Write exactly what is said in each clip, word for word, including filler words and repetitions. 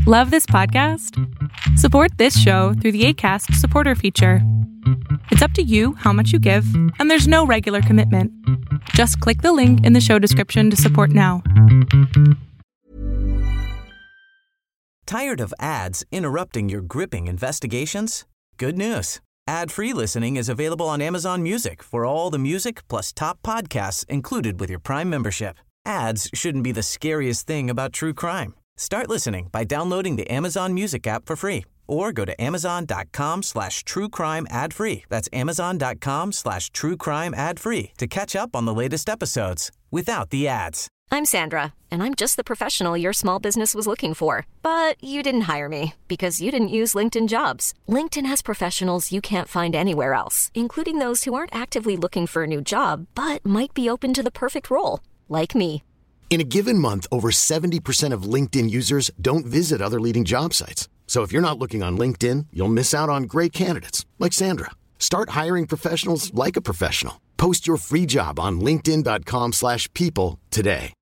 Love this podcast? Support this show through the Acast supporter feature. It's up to you how much you give, and there's no regular commitment. Just click the link in the show description to support now. Tired of ads interrupting your gripping investigations? Good news. Ad-free listening is available on Amazon Music for all the music plus top podcasts included with your Prime membership. Ads shouldn't be the scariest thing about true crime. Start listening by downloading the Amazon Music app for free or go to amazon.com slash true crime ad free. That's amazon.com slash true crime ad free to catch up on the latest episodes without the ads. I'm Sandra, and I'm just the professional your small business was looking for. But you didn't hire me because you didn't use LinkedIn Jobs. LinkedIn has professionals you can't find anywhere else, including those who aren't actively looking for a new job, but might be open to the perfect role, like me. In a given month, over seventy percent of LinkedIn users don't visit other leading job sites. So if you're not looking on LinkedIn, you'll miss out on great candidates like Sandra. Start hiring professionals like a professional. Post your free job on linkedin.com slash people today.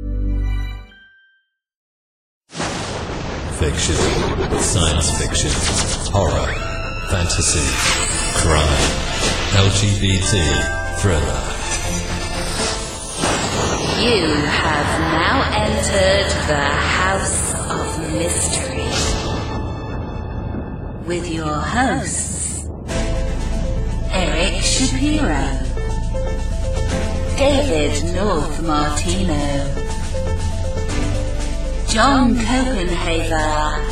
Fiction, science fiction, horror, fantasy, crime, L G B T, thriller. You have now entered the House of Mystery with your hosts, Eric Shapiro, David North Martino, John Copenhaver,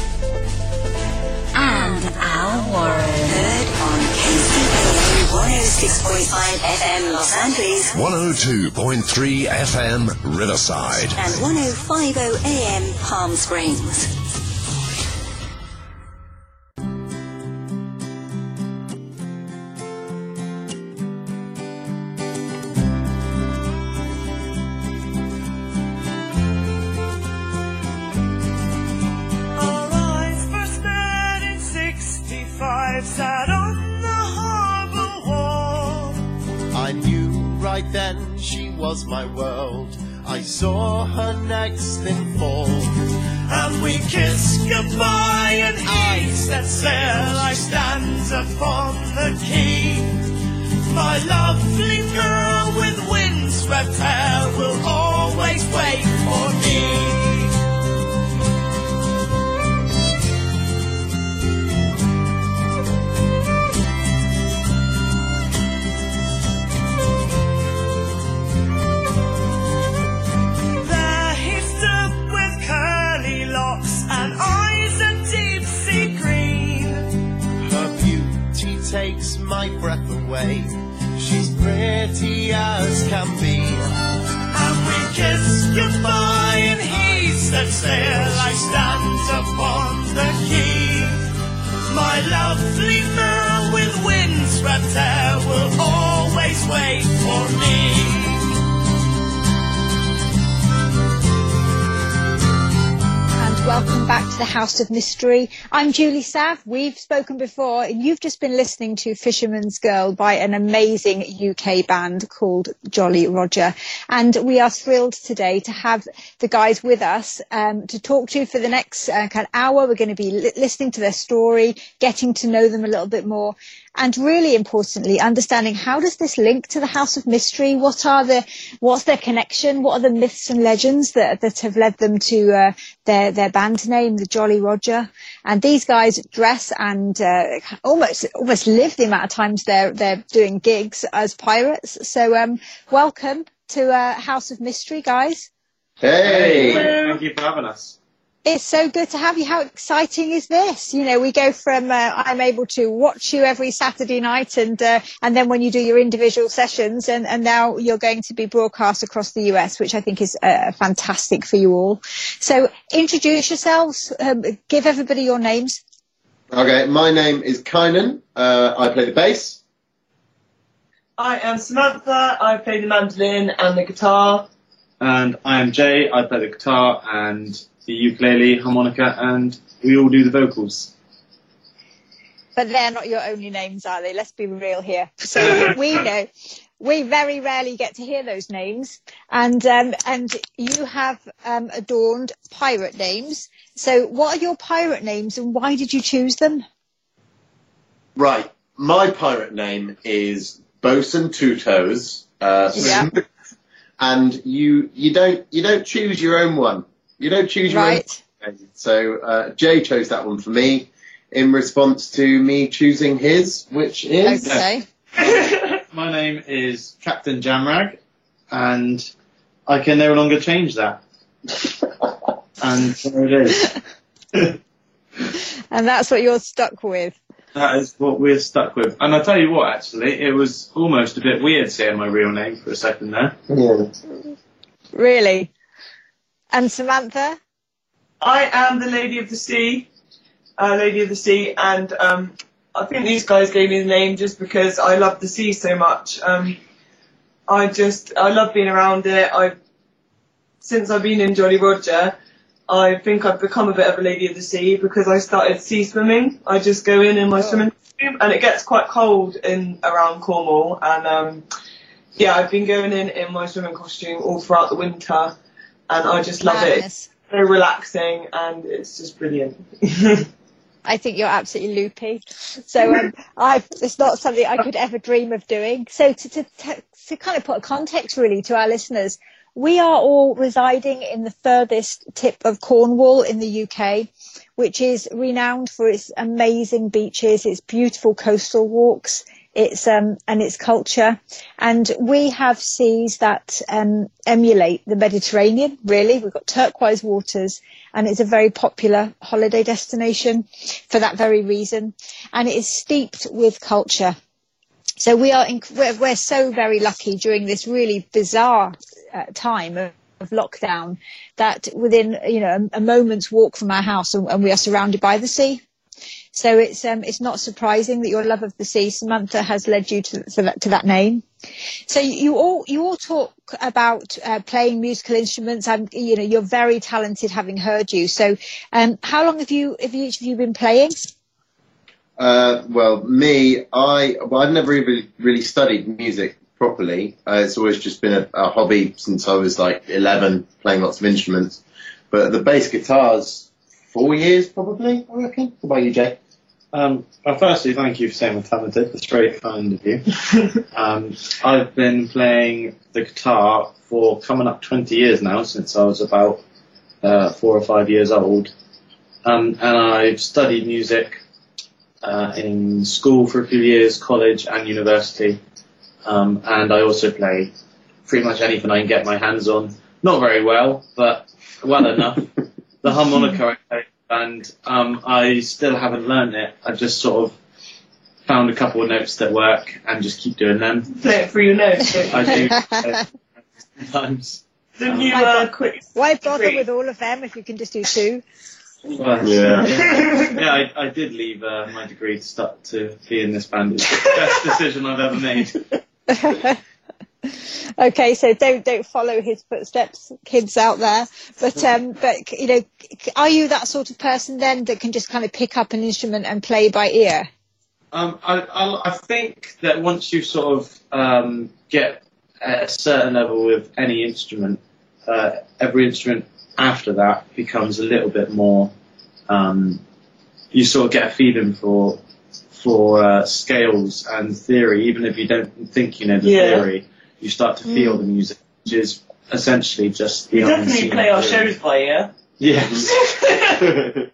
and Al Warren. Heard on K C B A one oh six point five F M Los Angeles, one oh two point three F M Riverside, and one oh five point oh A M Palm Springs. Sat on the harbour wall. I knew right then she was my world. I saw her next in fall, and we kissed goodbye, and he said, "Sail, I stand upon the quay. My lovely girl with windswept hair will always wait for me." Takes my breath away. She's pretty as can be. And we kissed goodbye, and he said, "Sail, I stand upon the quay. My lovely girl with windswept hair will always wait for me." Welcome back to the House of Mystery. I'm Julie Sav. We've spoken before, and you've just been listening to Fisherman's Girl by an amazing U K band called Jolly Roger. And we are thrilled today to have the guys with us um, to talk to for the next uh, kind of hour. We're going to be li- listening to their story, getting to know them a little bit more, and really importantly, understanding how does this link to the House of Mystery? What are the, what's their connection? What are the myths and legends that that have led them to uh, their their band name, the Jolly Roger? And these guys dress and uh, almost almost live the amount of times they're they're doing gigs as pirates. So um, welcome to uh, House of Mystery, guys. Hey, thank you for having us. It's so good to have you. How exciting is this? You know, we go from uh, I'm able to watch you every Saturday night, and uh, and then when you do your individual sessions, and, and now you're going to be broadcast across the U S, which I think is uh, fantastic for you all. So introduce yourselves, um, give everybody your names. Okay, my name is Kynan. Uh, I play the bass. I am Samantha. I play the mandolin and the guitar. And I am Jay. I play the guitar and the ukulele, harmonica, and we all do the vocals. but they're not your only names, are they? Let's be real here. So we know, we very rarely get to hear those names. And um, and you have um, adorned pirate names. So what are your pirate names and why did you choose them? Right. My pirate name is Bosun Two Toes. Uh, yeah. And you you don't you don't choose your own one. You don't choose your right. own one. So uh, Jay chose that one for me in response to me choosing his, which is... Okay. My name is Captain Jamrag, and I can no longer change that. And there it is. And that's what you're stuck with. That is what we're stuck with. And I'll tell you what, actually, it was almost a bit weird saying my real name for a second there. Yeah. Really? And Samantha? I am the Lady of the Sea, uh, Lady of the Sea, and um, I think these guys gave me the name just because I love the sea so much. Um, I just, I love being around it. I, since I've been in Jolly Roger, I think I've become a bit of a Lady of the Sea because I started sea swimming. I just go in in my oh. swimming costume, and it gets quite cold in around Cornwall, and um, yeah, I've been going in in my swimming costume all throughout the winter, and I just love Madness. it. It's so relaxing, and it's just brilliant. I think you're absolutely loopy. So um, I've, it's not something I could ever dream of doing. So to, to, to, to kind of put a context really to our listeners, we are all residing in the furthest tip of Cornwall in the U K, which is renowned for its amazing beaches, its beautiful coastal walks, its um, and its culture. And we have seas that um, emulate the Mediterranean, really. We've got turquoise waters, and it's a very popular holiday destination for that very reason. And it is steeped with culture. So we are in, we're, we're so very lucky during this really bizarre uh, time of, of lockdown that within, you know, a, a moment's walk from our house and, and we are surrounded by the sea. So it's um, it's not surprising that your love of the sea, Samantha, has led you to, to, that, to that name. So you, you all you all talk about uh, playing musical instruments. I'm, you know, you're very talented, having heard you. So um, how long have you have each of you been playing? Uh, well, me, I well, I've never even really studied music properly. Uh, it's always just been a, a hobby since I was like eleven, playing lots of instruments. But the bass guitars. Four years, probably, I reckon. What about you, Jay? Um, well, firstly, thank you for saying we're talented. That's very kind of you. um, I've been playing the guitar for coming up twenty years now, since I was about uh, four or five years old. Um, and I've studied music uh, in school for a few years, college and university. Um, and I also play pretty much anything I can get my hands on. Not very well, but well enough. The harmonica I play, and um, I still haven't learned it. I just sort of found a couple of notes that work and just keep doing them. Play it for your notes. I do sometimes. Didn't um, you uh, quit? Why bother three? with all of them if you can just do two? Well, yeah, yeah. I, I did leave uh, my degree to start to be in this band. It's the best decision I've ever made. Okay, so don't don't follow his footsteps, kids out there. But um, but you know, are you that sort of person then that can just kind of pick up an instrument and play by ear? Um, I I, I think that once you sort of um, get at a certain level with any instrument, uh, every instrument after that becomes a little bit more. Um, you sort of get a feeling for for uh, scales and theory, even if you don't think you know the yeah. theory. You start to feel mm. the music, which is essentially just the You definitely play our shows by ear. Yes. um,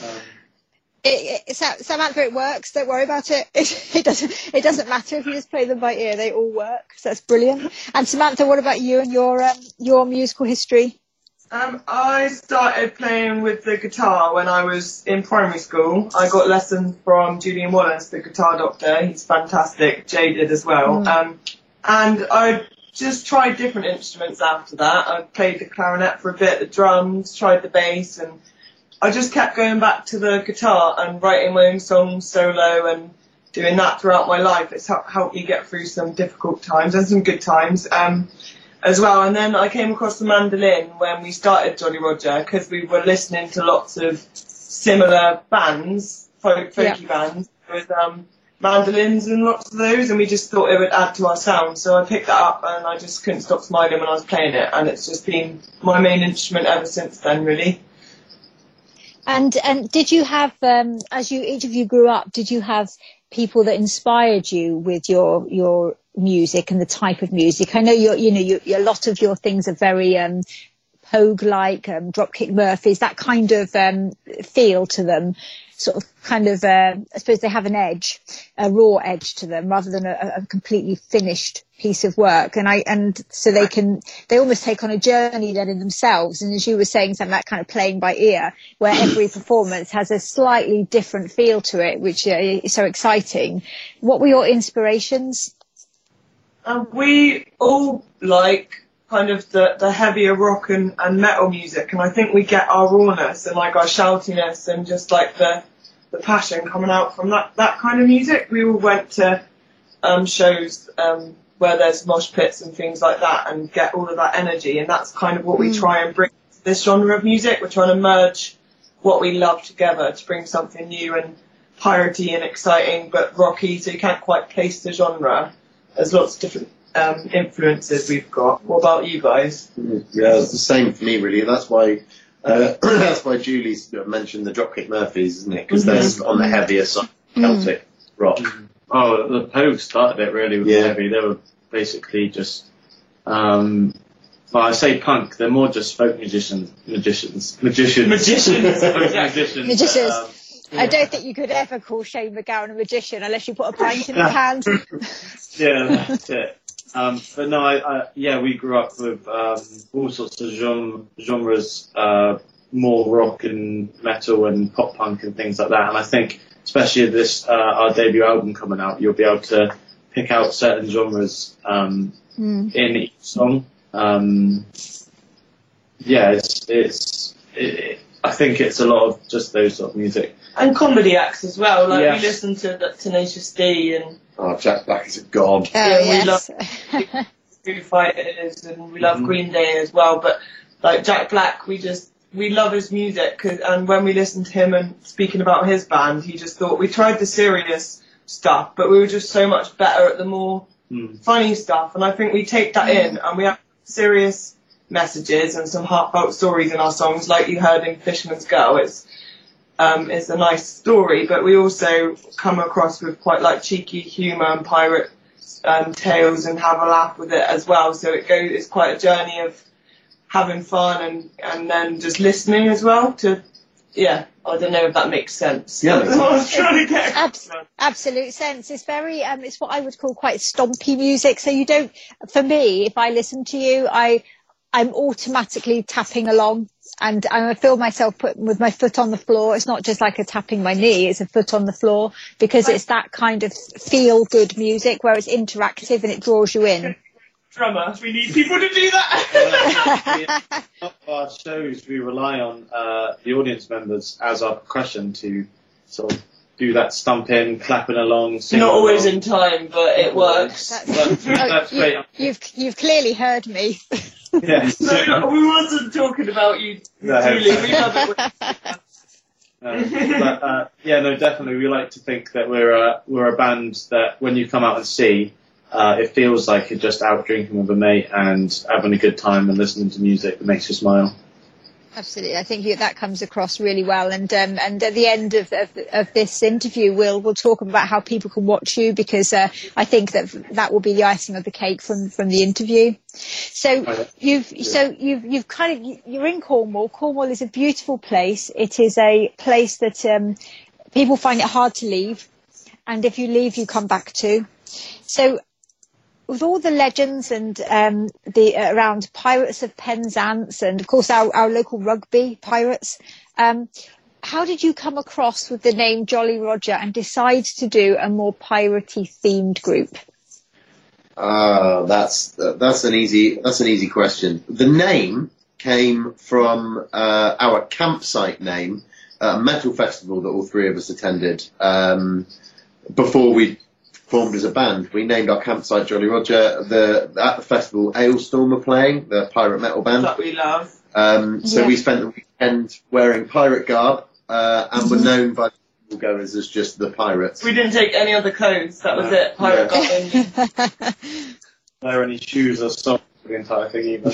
it, it, Samantha, it works. Don't worry about it. it. It doesn't. It doesn't matter if you just play them by ear. They all work. So that's brilliant. And Samantha, what about you and your um, your musical history? Um, I started playing with the guitar when I was in primary school. I got lessons from Julian Wallace, the guitar doctor. He's fantastic. Jay did as well. Mm. Um, And I just tried different instruments after that. I played the clarinet for a bit, the drums, tried the bass, and I just kept going back to the guitar and writing my own songs solo and doing that throughout my life. It's helped me get through some difficult times and some good times um, as well. And then I came across the mandolin when we started Jolly Roger because we were listening to lots of similar bands, folk, folky yeah. bands, with um, mandolins and lots of those, and we just thought it would add to our sound. So I picked that up, and I just couldn't stop smiling when I was playing it, and it's just been my main instrument ever since then, really. And and did you have, um, as you each of you grew up, did you have people that inspired you with your your music and the type of music? I know you're, you know, you, a lot of your things are very um, Pogue-like, um, Dropkick Murphys, that kind of um, feel to them. Sort of kind of, uh, I suppose they have an edge, a raw edge to them, rather than a, a completely finished piece of work. And I, and so they can, they almost take on a journey then in themselves. And as you were saying, something like kind of playing by ear, where every performance has a slightly different feel to it, which uh, is so exciting. What were your inspirations? Um, we all like kind of the, the heavier rock and, and metal music, and I think we get our rawness and like our shoutiness and just like the the passion coming out from that, that kind of music. We all went to um, shows um, where there's mosh pits and things like that and get all of that energy, and that's kind of what we try and bring to this genre of music. We're trying to merge what we love together to bring something new and piratey and exciting but rocky, so you can't quite place the genre. There's lots of different um, influences we've got. What about you guys? Yeah, it's the same for me, really. That's why uh, that's why Julie mentioned the Dropkick Murphys, isn't it? Because mm-hmm. they're on the heavier side of Celtic mm-hmm. rock. Oh, the Pogue started it really with yeah. heavy. They were basically just, um, well, I say punk. They're more just folk musicians, magicians, magicians, magicians, magicians. magicians. Um, I don't think you could ever call Shane MacGowan a magician unless you put a pint in his hand. Yeah, that's it. Um, but no, I, I, yeah, we grew up with um, all sorts of genre, genres, uh, more rock and metal and pop punk and things like that. And I think, especially with this, uh, our debut album coming out, you'll be able to pick out certain genres um, mm. in each song. Um, yeah, it's, it's it, I think it's a lot of just those sort of music. And comedy acts as well. Like yeah. we listen to the Tenacious D and oh, Jack Black is a god. Oh, yeah, yes. we love Foo Fighters and we love mm-hmm. Green Day as well. But like Jack Black, we just we love his music. Cause, and when we listened to him and speaking about his band, he just thought we tried the serious stuff, but we were just so much better at the more mm. funny stuff. And I think we take that mm. in, and we have serious messages and some heartfelt stories in our songs, like you heard in Fisherman's Girl. It's um, it's a nice story, but we also come across with quite like cheeky humour and pirate um, tales and have a laugh with it as well. So it goes, it's quite a journey of having fun and, and then just listening as well to, yeah, I don't know if that makes sense. Yeah, that's what I was trying to get Abs- absolute sense. It's very, um, it's what I would call quite stompy music. So you don't, for me, if I listen to you, I, I'm automatically tapping along, and I feel myself put with my foot on the floor. It's not just like a tapping my knee, it's a foot on the floor, because it's that kind of feel good music where it's interactive and it draws you in. Drummer, we need people to do that. Well, our shows, we rely on uh, the audience members as our percussion to sort of do that stumping, clapping along, singing Not always along. in time, but it works. That's, But that's oh, great. you, you've you've clearly heard me. Yeah. No, no, we wasn't talking about you, No. Julie. We love it. Uh, but uh, yeah, no, definitely. We like to think that we're a we're a band that when you come out and see, uh, it feels like you're just out drinking with a mate and having a good time and listening to music that makes you smile. Absolutely, I think you, that comes across really well. And um, and at the end of, of of this interview, we'll we'll talk about how people can watch you, because uh, I think that that will be the icing of the cake from, from the interview. So you've so you've you've kind of you're in Cornwall. Cornwall is a beautiful place. It is a place that um, people find it hard to leave, and if you leave, you come back to. So, with all the legends and um, the uh, around Pirates of Penzance and of course our, our local rugby Pirates, um, how did you come across with the name Jolly Roger and decide to do a more piratey themed group? Uh, that's that's an easy that's an easy question. The name came from uh, our campsite name, a metal festival that all three of us attended um, before we formed as a band. We named our campsite Jolly Roger. The at the festival, Ailstorm were playing, the pirate metal band that we love. Um, so yeah. we spent the weekend wearing pirate garb uh, and mm-hmm. were known by goers as just the Pirates. We didn't take any other clothes. That was no. it. Pirate yeah. Garb only. Wear any shoes or socks for the entire thing either.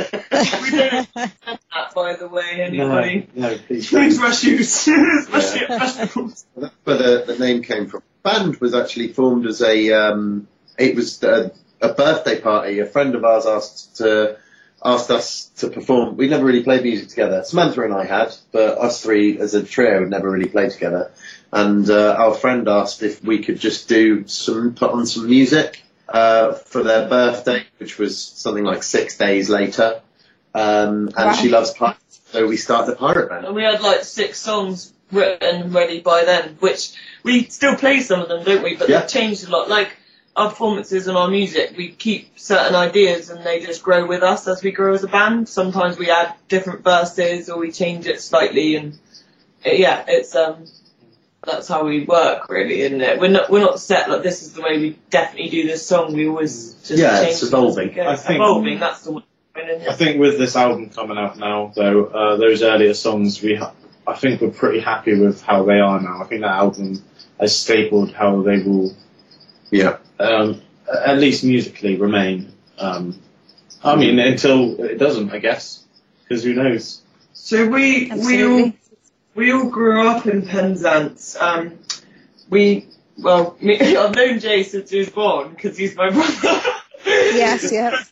We don't have that, by the way, anybody. No, no please. Please wear shoes, especially yeah. at festivals. That's where the, the name came from. The band was actually formed as a, um, it was a, a birthday party. A friend of ours asked to, asked us to perform. We never really played music together. Samantha and I had, but us three as a trio had never really played together. And uh, our friend asked if we could just do some, put on some music. Uh, for their birthday, which was something like six days later. Um, and wow. She loves pirates, so we started a pirate band. And we had like six songs written ready by then, which we still play some of them, don't we? But yeah. They've changed a lot. Like our performances and our music, we keep certain ideas and they just grow with us as we grow as a band. Sometimes we add different verses or we change it slightly, and it, yeah, it's um. That's how we work, really, isn't it? We're not we're not set like this is the way we definitely do this song. We always just yeah, change it's evolving. I think evolving. That's the one. I think with this album coming out now, though, uh, those earlier songs, we ha- I think we're pretty happy with how they are now. I think that album has stapled how they will, yeah, um, at least musically remain. Um, I mean, until it doesn't, I guess, because who knows? So we Absolutely. we all. We all grew up in Penzance. Um, we, well, me, I've known Jay since he was born because he's my brother. Yes, yes.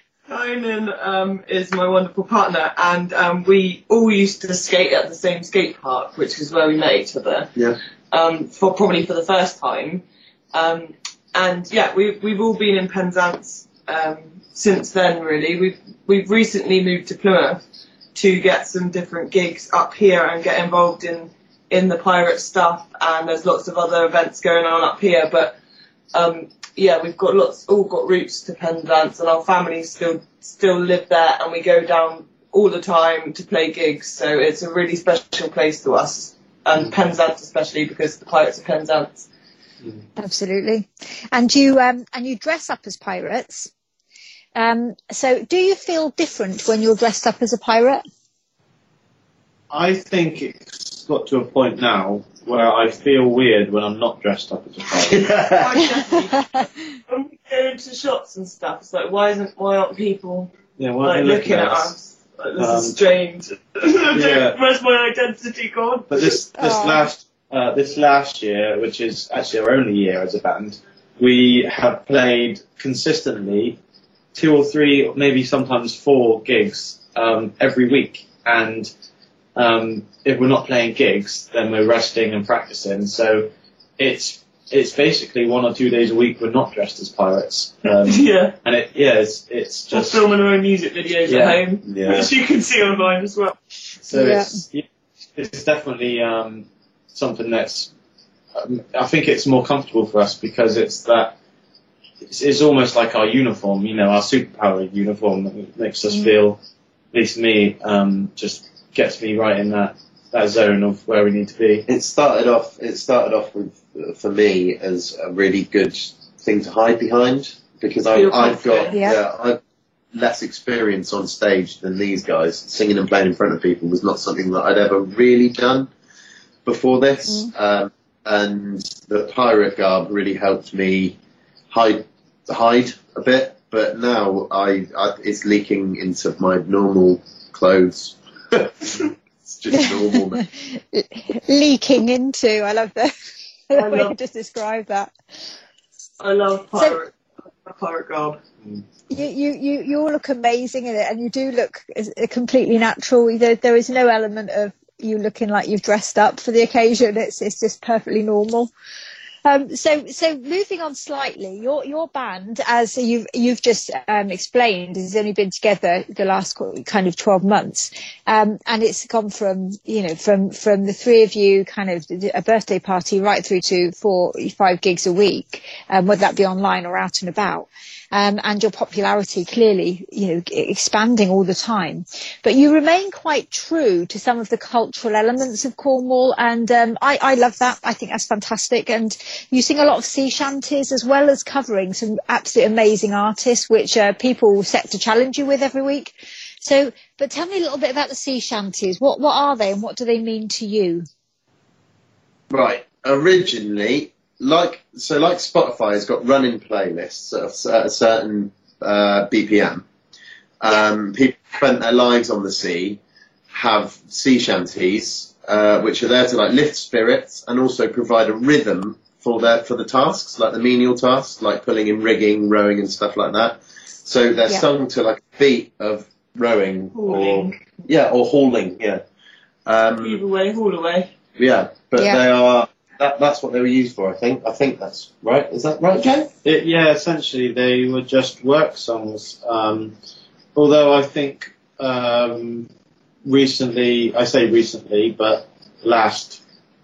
Kynan um, is my wonderful partner, and um, we all used to skate at the same skate park, which is where we met each other. Yeah. Um, for probably for the first time, um, and yeah, we've we've all been in Penzance um, since then. Really, we've we've recently moved to Plymouth to get some different gigs up here and get involved in, in the pirate stuff, and there's lots of other events going on up here, but um, yeah, we've got lots, all got roots to Penzance, and our families still still live there, and we go down all the time to play gigs, so it's a really special place to us, and Penzance especially, because the Pirates of Penzance. Absolutely. And you um, and you dress up as pirates. Um, so do you feel different when you're dressed up as a pirate? I think it's got to a point now where I feel weird when I'm not dressed up as a pirate. When we go into shops and stuff, it's like, why isn't, why aren't people yeah, why like, are looking, looking at us? us? Like, this um, is strange. Yeah. Where's my identity gone? But this, this oh. last, uh, this last year, which is actually our only year as a band, we have played consistently two or three, maybe sometimes four gigs um, every week. And um, if we're not playing gigs, then we're resting and practicing. So it's it's basically one or two days a week we're not dressed as pirates. Um, yeah. And it yeah, it's it's just we're filming our own music videos yeah, at home, yeah. which you can see online as well. So yeah. it's it's definitely um, something that's um, I think it's more comfortable for us because it's that. It's, it's almost like our uniform, you know, our superpower uniform that makes us feel, at least me, um, just gets me right in that, that zone of where we need to be. It started off, it started off with, uh, for me, as a really good thing to hide behind because I, I've got, yeah. yeah, I've less experience on stage than these guys. Singing and playing in front of people was not something that I'd ever really done before this. Mm. Um, and the pirate garb really helped me hide hide a bit, but now I, I it's leaking into my normal clothes. It's just normal. Leaking into. I love the, the I way love, you just described that. I love pirate so, pirate garb. You, you you you all look amazing in it, and you do look completely natural. There there is no element of you looking like you've dressed up for the occasion. It's it's just perfectly normal. Um, so, so moving on slightly, your your band, as you've you've just um, explained, has only been together the last kind of twelve months, um, and it's gone from you know from from the three of you, kind of a birthday party, right through to four five gigs a week, um, whether that be online or out and about. Um, and your popularity clearly, you know, expanding all the time. But you remain quite true to some of the cultural elements of Cornwall, and um, I, I love that. I think that's fantastic. And you sing a lot of sea shanties as well as covering some absolutely amazing artists, which uh, people set to challenge you with every week. So, but tell me a little bit about the sea shanties. What what are they, and what do they mean to you? Right. Originally, like so, like Spotify has got running playlists at a certain uh, B P M. Um, people spent their lives on the sea, have sea shanties, uh, which are there to like lift spirits and also provide a rhythm for their for the tasks, like the menial tasks, like pulling in rigging, rowing, and stuff like that. So they're Yeah. sung to like a beat of rowing Hauling. or yeah, or hauling. Yeah. Um, Heave away, haul away. yeah, but Yeah. they are. That, that's what they were used for, I think. I think that's right. Is that right, Joe? It, yeah, essentially they were just work songs. Um, although I think um, recently, I say recently, but last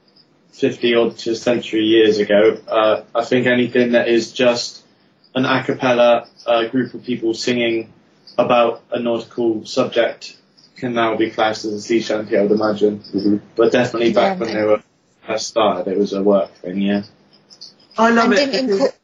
fifty odd to century years ago, uh, I think anything that is just an a cappella uh, group of people singing about a nautical subject can now be classed as a sea shanty, I would imagine. Mm-hmm. But definitely back Yeah, when they were first started, it was a work thing, yeah. I love And it. didn't because- inco-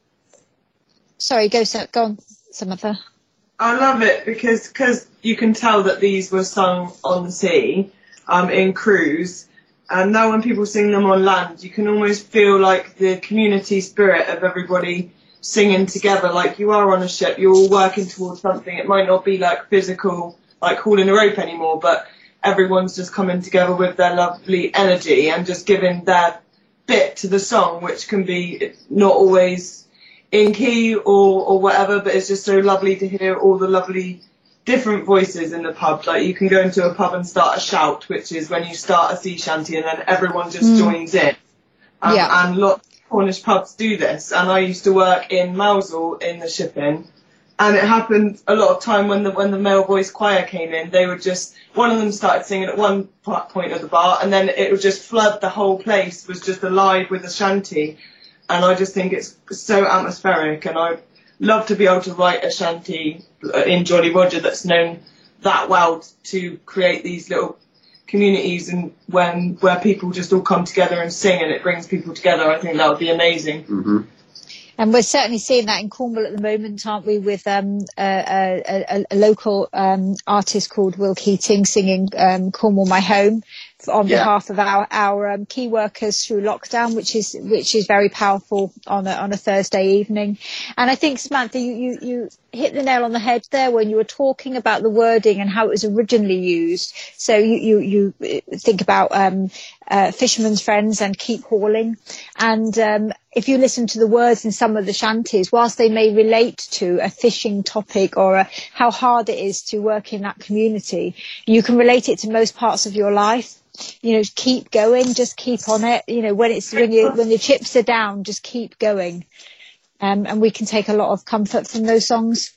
Sorry, go, Sa- go on, Samantha. I love it because cause you can tell that these were sung on the sea, um, in cruise, and now when people sing them on land, you can almost feel like the community spirit of everybody singing together, like you are on a ship, you're all working towards something. It might not be like physical, like hauling a rope anymore, but everyone's just coming together with their lovely energy and just giving their bit to the song, which can be not always in key or, or whatever, but it's just so lovely to hear all the lovely different voices in the pub. Like you can go into a pub and start a shout, which is when you start a sea shanty and then everyone just Mm. joins in. Um, Yeah. And lots of Cornish pubs do this. And I used to work in Mousehole in the shipping. And it happened a lot of time when the when the male voice choir came in, they would just, one of them started singing at one part- point of the bar, and then it would just flood the whole place, was just alive with a shanty. And I just think it's so atmospheric, and I love to be able to write a shanty in Jolly Roger that's known that well to create these little communities and when where people just all come together and sing and it brings people together. I think that would be amazing. Mm-hmm. And we're certainly seeing that in Cornwall at the moment, aren't we, with um, a, a, a local um, artist called Will Keating singing um, Cornwall My Home on Yeah. behalf of our, our um, key workers through lockdown, which is which is very powerful on a, on a Thursday evening. And I think, Samantha, you, you, you hit the nail on the head there when you were talking about the wording and how it was originally used. So you, you, you think about um, uh, Fisherman's Friends and Keep Hauling. And um, if you listen to the words in some of the shanties, whilst they may relate to a fishing topic or a, how hard it is to work in that community, you can relate it to most parts of your life. You know, keep going, just keep on it. You know, when it's when you when the chips are down, just keep going. Um, and we can take a lot of comfort from those songs.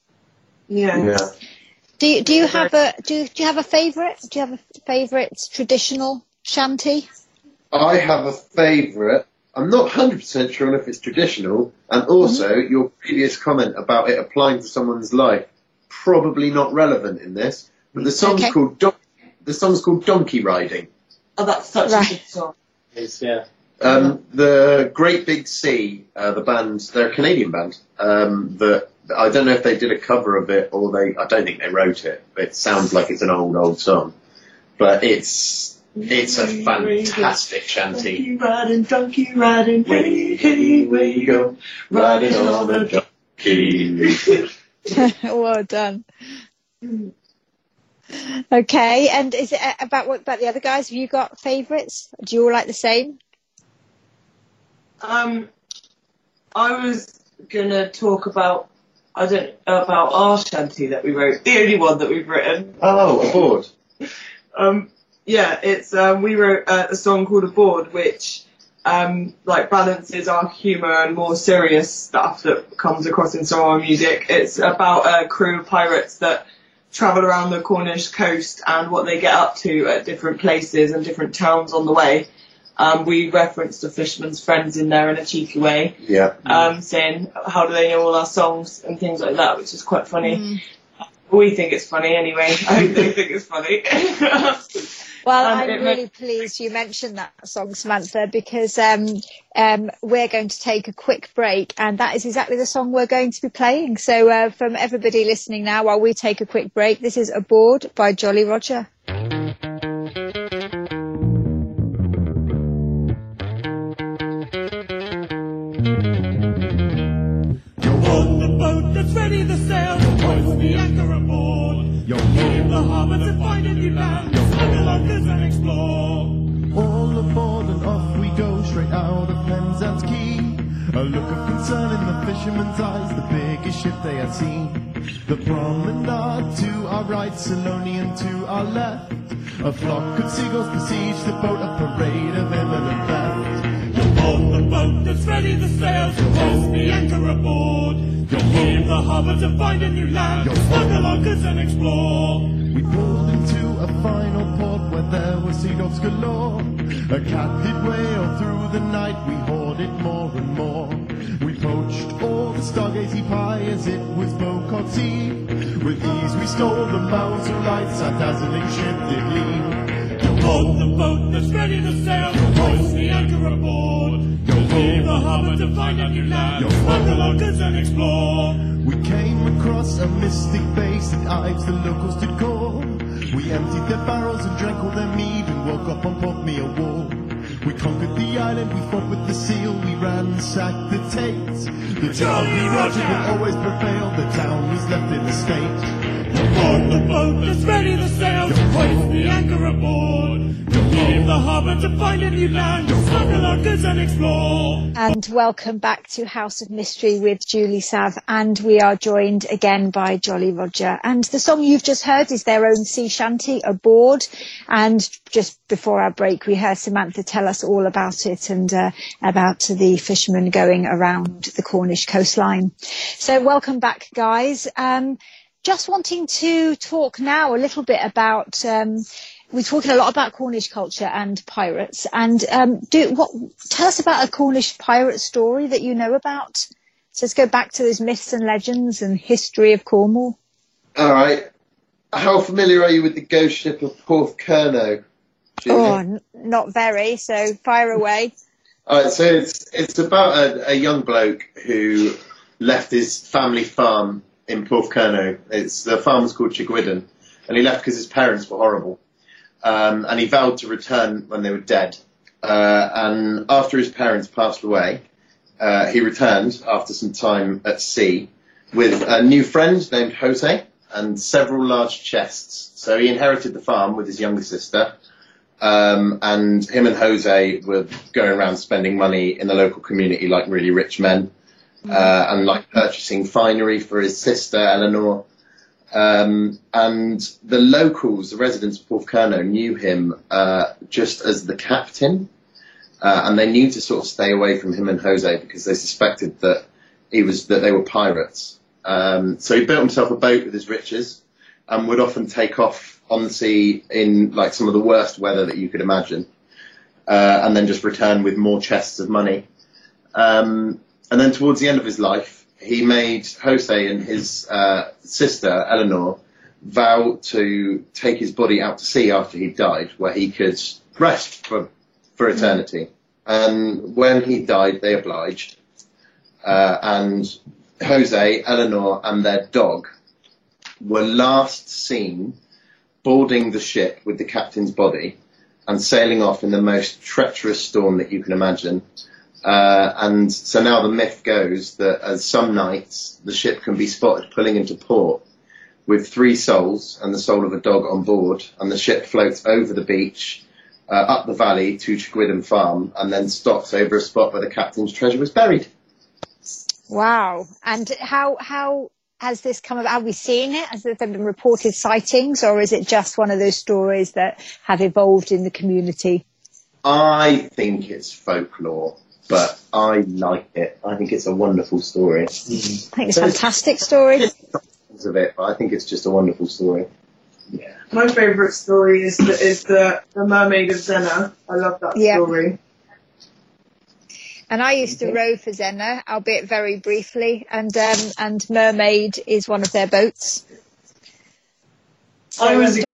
Yeah. Yeah. Do you do you have a do you, do you have a favourite? Do you have a favourite traditional shanty? I have a favourite. I'm not one hundred percent sure if it's traditional, and also Mm-hmm. your previous comment about it applying to someone's life, probably not relevant in this, but the song's Okay. called Don- the song's called Donkey Riding. Oh, that's such Right. a good song. It's, yeah. Um, the Great Big Sea, uh, the band, they're a Canadian band, um, that I don't know if they did a cover of it or they, I don't think they wrote it. It sounds like it's an old, old song, but it's, it's a fantastic shanty. Donkey riding, donkey riding, hey, hey, where you go? Riding on a donkey. Well done. Okay, and is it about what about the other guys? Have you got favourites? Do you all like the same? Um, I was gonna talk about, I don't about our shanty that we wrote, the only one that we've written. Oh, Aboard. Um, yeah, it's um, we wrote uh, a song called Aboard, which um, like balances our humour and more serious stuff that comes across in some of our music. It's about a crew of pirates that travel around the Cornish coast and what they get up to at different places and different towns on the way. Um, we referenced the Fisherman's Friends in there in a cheeky way, Yeah. um, saying how do they know all our songs and things like that, which is quite funny. Mm. We think it's funny anyway. I hope they think it's funny. Well, Um, I'm it really ma- pleased you mentioned that song, Samantha, because um, um, we're going to take a quick break, and that is exactly the song we're going to be playing. So uh, from everybody listening now, while we take a quick break, this is Aboard by Jolly Roger. harbour to find a new land. Smuggle anchors and explore. All aboard and off we go, straight out of Penzance Quay. A look of concern in the fisherman's eyes, the biggest ship they had seen. The promenade to our right, Salonian to our left. A flock of seagulls besiege the boat, a parade of imminent theft. You'll board the boat that's ready to sail, so hoist the anchor aboard. You'll leave the harbour to find a new land, you'll smuggle anchors and explore. We pulled into a final port where there were sea dogs galore. A captive whale through the night, we hoarded more and more. We poached all the stargazy pie as it was Bocot's Eve. With ease we stole the Mauser lights, our dazzling ship did leave. You'll board the boat that's ready to sail, you'll hoist the anchor aboard. You'll leave the harbour to find a new land, you'll smuggle anchors and explore. We came across a mystic bay, Saint Ives the locals did call. We emptied their barrels and drank all their mead and woke up on Port Mere Wall. We conquered the island, we fought with the seal, we ransacked the Tate. The Jolly Roger would always prevail, the town was left in a state. You'll board the boat that's ready to sail, you'll hoist the anchor aboard. You'll leave the harbour to find a new land, you'll smuggle anchors and explore. And welcome back to House of Mystery with Julie Sav, and we are joined again by Jolly Roger. And the song you've just heard is their own sea shanty, Aboard. And just before our break, we heard Samantha tell us all about it and uh, about the fishermen going around the Cornish coastline. So welcome back, guys. Um, just wanting to talk now a little bit about... Um, we're talking a lot about Cornish culture and pirates. And um, do what? Tell us about a Cornish pirate story that you know about. So let's go back to those myths and legends and history of Cornwall. All right. How familiar are you with the ghost ship of Porthcurno? Julie? Oh, n- not very. So fire away. All right. So it's it's about a, a young bloke who left his family farm in Porthcurno. It's the farm was called Chigwidden, and he left because his parents were horrible. Um, and he vowed to return when they were dead. Uh, and after his parents passed away, uh, he returned after some time at sea with a new friend named Jose and several large chests. So he inherited the farm with his younger sister. Um, and him and Jose were going around spending money in the local community like really rich men, uh, and like purchasing finery for his sister, Eleanor. Um, and the locals, the residents of Porthcurno, knew him uh, just as the captain, uh, and they knew to sort of stay away from him and Jose because they suspected that he was that they were pirates. Um, so he built himself a boat with his riches and would often take off on the sea in like some of the worst weather that you could imagine, uh, and then just return with more chests of money. Um, and then towards the end of his life, he made Jose and his uh, sister, Eleanor, vow to take his body out to sea after he died, where he could rest for, for eternity. And when he died, they obliged. Uh, and Jose, Eleanor, and their dog were last seen boarding the ship with the captain's body and sailing off in the most treacherous storm that you can imagine. Uh, and so now the myth goes that as some nights the ship can be spotted pulling into port with three souls and the soul of a dog on board, and the ship floats over the beach, uh, up the valley to Chigwidden Farm, and then stops over a spot where the captain's treasure was buried. Wow. And how how has this come about? Have we seen it? Has there been reported sightings, or is it just one of those stories that have evolved in the community? I think it's folklore. But I like it. I think it's a wonderful story. Mm. I think it's a fantastic story. Of it, but I think it's just a wonderful story. Yeah. My favourite story is the, is the the Mermaid of Zena. I love that yeah. story. And I used to row for Zena, albeit very briefly, and um, and Mermaid is one of their boats. So I was.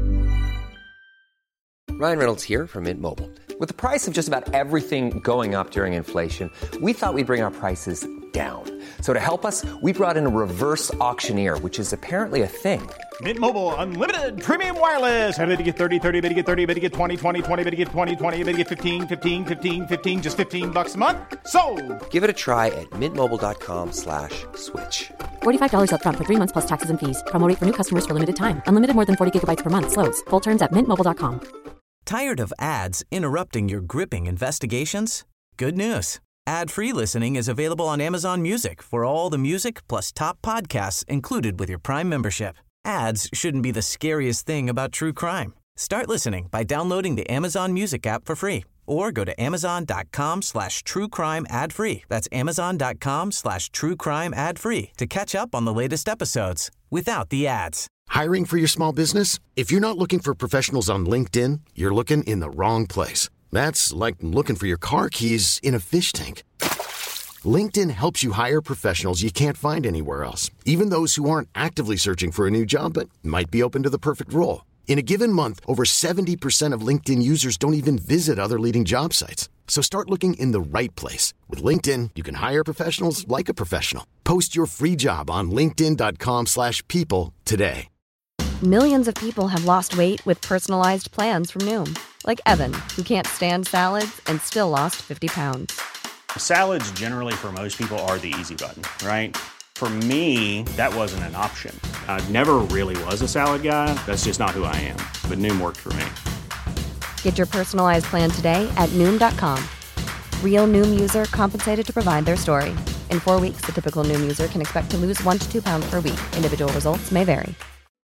Ryan Reynolds here from Mint Mobile. With the price of just about everything going up during inflation, we thought we'd bring our prices down. So to help us, we brought in a reverse auctioneer, which is apparently a thing. Mint Mobile Unlimited Premium Wireless. How to get thirty, thirty, how to get thirty, how to get twenty, twenty, twenty, how to get twenty, twenty, how to get fifteen, fifteen, fifteen, fifteen, just fifteen bucks a month? Sold! Give it a try at mintmobile.com slash switch. forty-five dollars up front for three months plus taxes and fees. Promo rate for new customers for limited time. Unlimited more than forty gigabytes per month. Slows full terms at mint mobile dot com. Tired of ads interrupting your gripping investigations? Good news. Ad-free listening is available on Amazon Music for all the music plus top podcasts included with your Prime membership. Ads shouldn't be the scariest thing about true crime. Start listening by downloading the Amazon Music app for free or go to amazon.com slash true crime ad free. That's amazon.com slash true crime ad free to catch up on the latest episodes without the ads. Hiring for your small business? If you're not looking for professionals on LinkedIn, you're looking in the wrong place. That's like looking for your car keys in a fish tank. LinkedIn helps you hire professionals you can't find anywhere else, even those who aren't actively searching for a new job but might be open to the perfect role. In a given month, over seventy percent of LinkedIn users don't even visit other leading job sites. So start looking in the right place. With LinkedIn, you can hire professionals like a professional. Post your free job on linkedin.com slash people today. Millions of people have lost weight with personalized plans from Noom. Like Evan, who can't stand salads and still lost fifty pounds. Salads generally for most people are the easy button, right? For me, that wasn't an option. I never really was a salad guy. That's just not who I am. But Noom worked for me. Get your personalized plan today at Noom dot com. Real Noom user compensated to provide their story. In four weeks, the typical Noom user can expect to lose one to two pounds per week. Individual results may vary.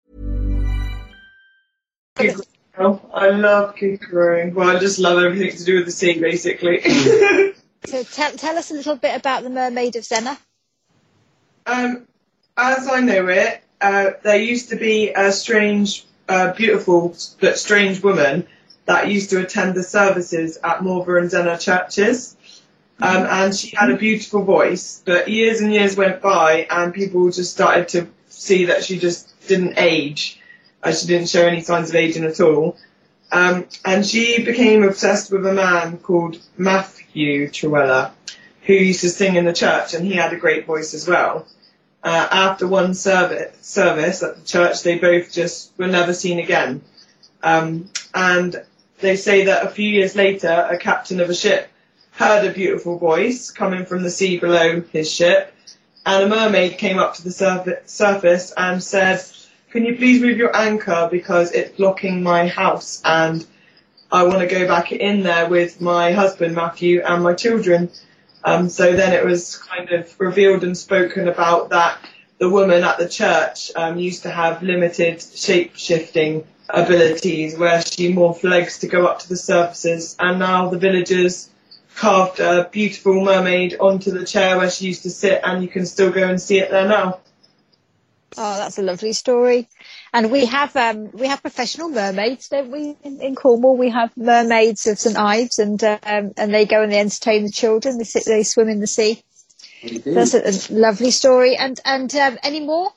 I love Kikuru. Well, I just love everything to do with the sea, basically. So tell, tell us a little bit about the Mermaid of Zennor. Um, as I know it, uh, there used to be a strange, uh, beautiful but strange woman that used to attend the services at Morva and Zennor churches. Um, and she had a beautiful voice, but years and years went by and people just started to see that she just didn't age. Uh, she didn't show any signs of aging at all. Um, and she became obsessed with a man called Matthew Truella, who used to sing in the church, and he had a great voice as well. Uh, after one service, service at the church, they both just were never seen again. Um, and they say that a few years later, a captain of a ship heard a beautiful voice coming from the sea below his ship, and a mermaid came up to the surf- surface and said, "Can you please move your anchor because it's blocking my house and I want to go back in there with my husband Matthew and my children." Um, so then it was kind of revealed and spoken about that the woman at the church um, used to have limited shape-shifting abilities where she morphed legs to go up to the surfaces, and now the villagers carved a beautiful mermaid onto the chair where she used to sit, and you can still go and see it there now. Oh, that's a lovely story. And we have um, we have professional mermaids, don't we? In, in Cornwall, we have mermaids of St Ives, and um, and they go and they entertain the children. They sit, they swim in the sea. That's a, a lovely story. And and um, any more?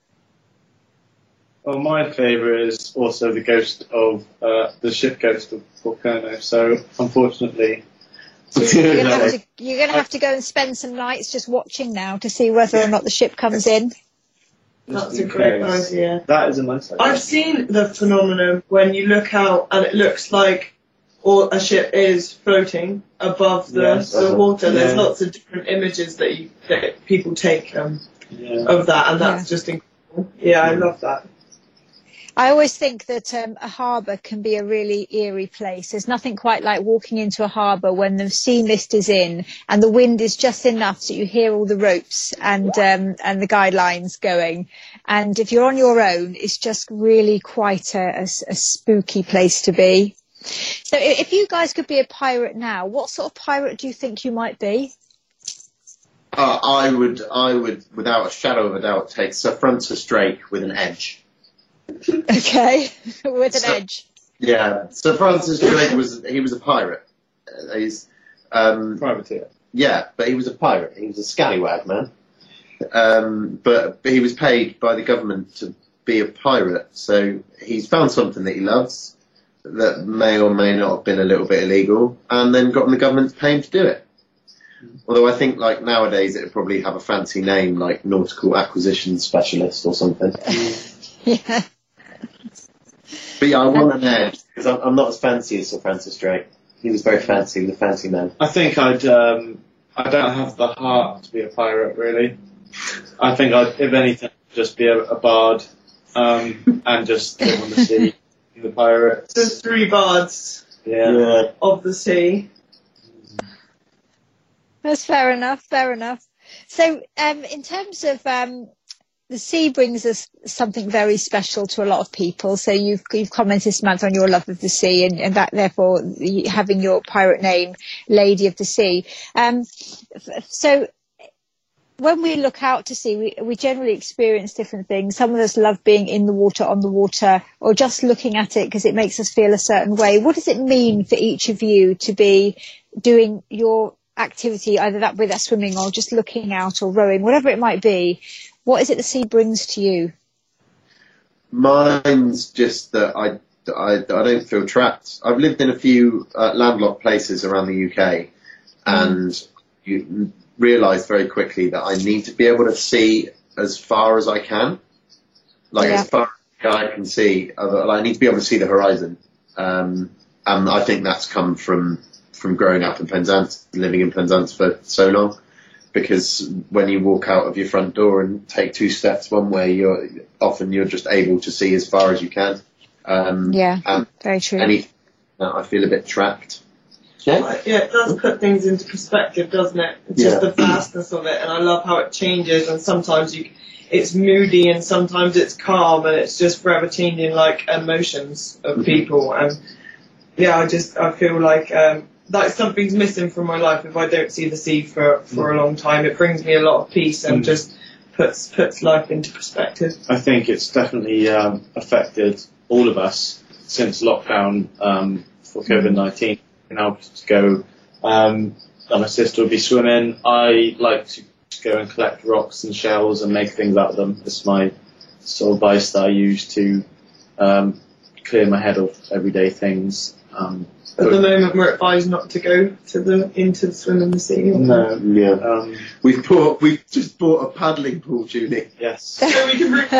Well, my favourite is also the ghost of uh, the ship ghost of Porcono. So unfortunately, you're going to have to you're going to have to go and spend some nights just watching now to see whether or not the ship comes in. That's a great idea. That is a nice idea. I've seen the phenomenon when you look out and it looks like or a ship is floating above the, yes, the water. There's yeah. lots of different images that, you, that people take um, yeah. of that, and that's yeah. just incredible. Yeah, I love that. I always think that um, a harbour can be a really eerie place. There's nothing quite like walking into a harbour when the sea mist is in and the wind is just enough so you hear all the ropes and um, and the guidelines going. And if you're on your own, it's just really quite a, a, a spooky place to be. So if you guys could be a pirate now, what sort of pirate do you think you might be? Uh, I would, I would, without a shadow of a doubt, take Sir Francis Drake with an edge. Okay, with an so, edge. Yeah, Sir Francis Drake was he was a pirate. Uh, he's um, privateer. Yeah, but he was a pirate. He was a scallywag man. Um, but, but he was paid by the government to be a pirate. So he's found something that he loves that may or may not have been a little bit illegal, and then gotten the government to pay him to do it. Although I think, like, nowadays it would probably have a fancy name, like Nautical Acquisition Specialist or something. Yeah. But yeah, I want an edge, because I'm, I'm not as fancy as Sir Francis Drake. He was very fancy, the fancy man. I think I'd, um, I don't have the heart to be a pirate, really. I think I'd, if anything, just be a, a bard um, and just live on the sea, be the pirate. So three bards Yeah. Yeah. of the sea. That's fair enough. Fair enough. So, um, in terms of um, the sea, brings us something very special to a lot of people. So you've you've commented, Samantha, on your love of the sea, and, and that therefore having your pirate name, Lady of the Sea. Um, so. When we look out to sea, we, we generally experience different things. Some of us love being in the water, on the water, or just looking at it because it makes us feel a certain way. What does it mean for each of you to be doing your activity, either that with that swimming or just looking out or rowing, whatever it might be? What is it the sea brings to you? Mine's just that I, I, I don't feel trapped. I've lived in a few uh, landlocked places around the U K, and mm. you realised very quickly that I need to be able to see as far as I can, like yeah. as far as I can see. I need to be able to see the horizon, um, and I think that's come from from growing up in Penzance, living in Penzance for so long. Because when you walk out of your front door and take two steps one way, you're often you're just able to see as far as you can. Um, yeah, and very true. Anything that I feel a bit trapped. Yeah. yeah, it does put things into perspective, doesn't it? It's just Yeah. the vastness of it, and I love how it changes. And sometimes you, it's moody, and sometimes it's calm, and it's just forever changing, like emotions of Mhm. people. And yeah, I just I feel like um, that something's missing from my life if I don't see the sea for for a long time. It brings me a lot of peace and Mm. just puts puts life into perspective. I think it's definitely um, affected all of us since lockdown um, for COVID nineteen. Now to go, um, and my sister will be swimming. I like to go and collect rocks and shells and make things out of them. It's my sort of vice that I use to um, clear my head of everyday things. Um, At the moment, we're advised not to go to the into the swim in the sea. Or No, Yeah. um, We've bought, we've just bought a paddling pool, Julie. yes. So we can bring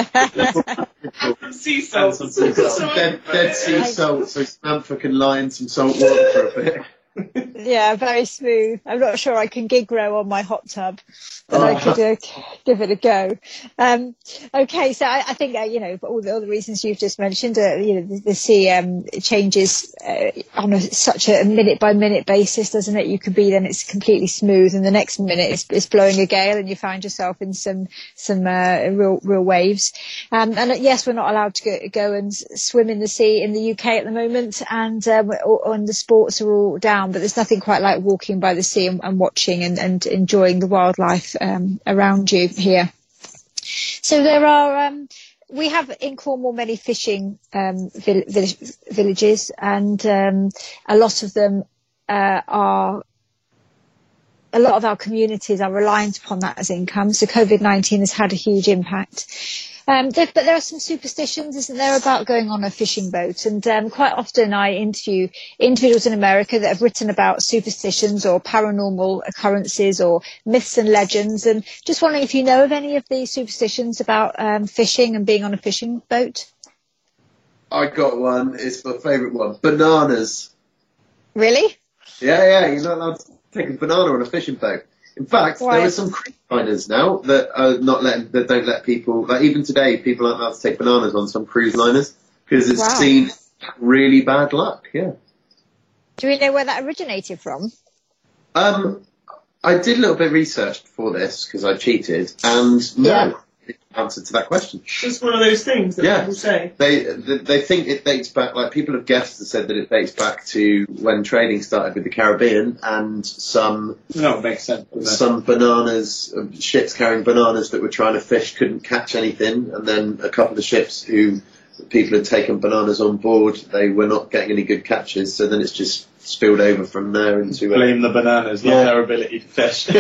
some sea salt. And some sea salt. Dead, dead sea salt, so Samantha can lie in some salt water for a bit. Yeah, very smooth. I'm not sure I can gig row on my hot tub, but Oh. I could uh, give it a go. Um, okay, so I, I think, uh, you know, for all the other reasons you've just mentioned, uh, you know, the, the sea um, changes uh, on a, such a minute by minute basis, doesn't it? You could be then it's completely smooth, and the next minute it's, it's blowing a gale, and you find yourself in some some uh, real real waves. Um, and uh, yes, we're not allowed to go, go and s- swim in the sea in the U K at the moment, and um, all, and the sports are all down. But there's nothing quite like walking by the sea and, and watching and, and enjoying the wildlife um, around you here. So there are, um, we have in Cornwall many fishing um, vill- vill- villages, and um, a lot of them uh, are, a lot of our communities are reliant upon that as income. So COVID nineteen has had a huge impact. Um, there, but there are some superstitions, isn't there, about going on a fishing boat? And um, quite often I interview individuals in America that have written about superstitions or paranormal occurrences or myths and legends. And just wondering if you know of any of these superstitions about um, fishing and being on a fishing boat. I got one. It's my favourite one. Bananas. Really? Yeah, yeah. You're not allowed to take a banana on a fishing boat. In fact, Why? there are some cruise liners now that are not letting, that don't let people, like even today, people aren't allowed to take bananas on some cruise liners because it's Wow. seen really bad luck. Yeah. Do we know where that originated from? Um, I did a little bit of research before this because I cheated, and no, Yeah. answer to that question. Just one of those things that Yeah. people say. They, they they think it dates back, like people have guessed and said that it dates back to when trading started with the Caribbean, and some No, it makes sense. doesn't it? some bananas, uh, ships carrying bananas that were trying to fish couldn't catch anything, and then a couple of ships who people had taken bananas on board, they were not getting any good catches, so then it's just spilled over from there into Blame the bananas, not Yeah. their ability to fish.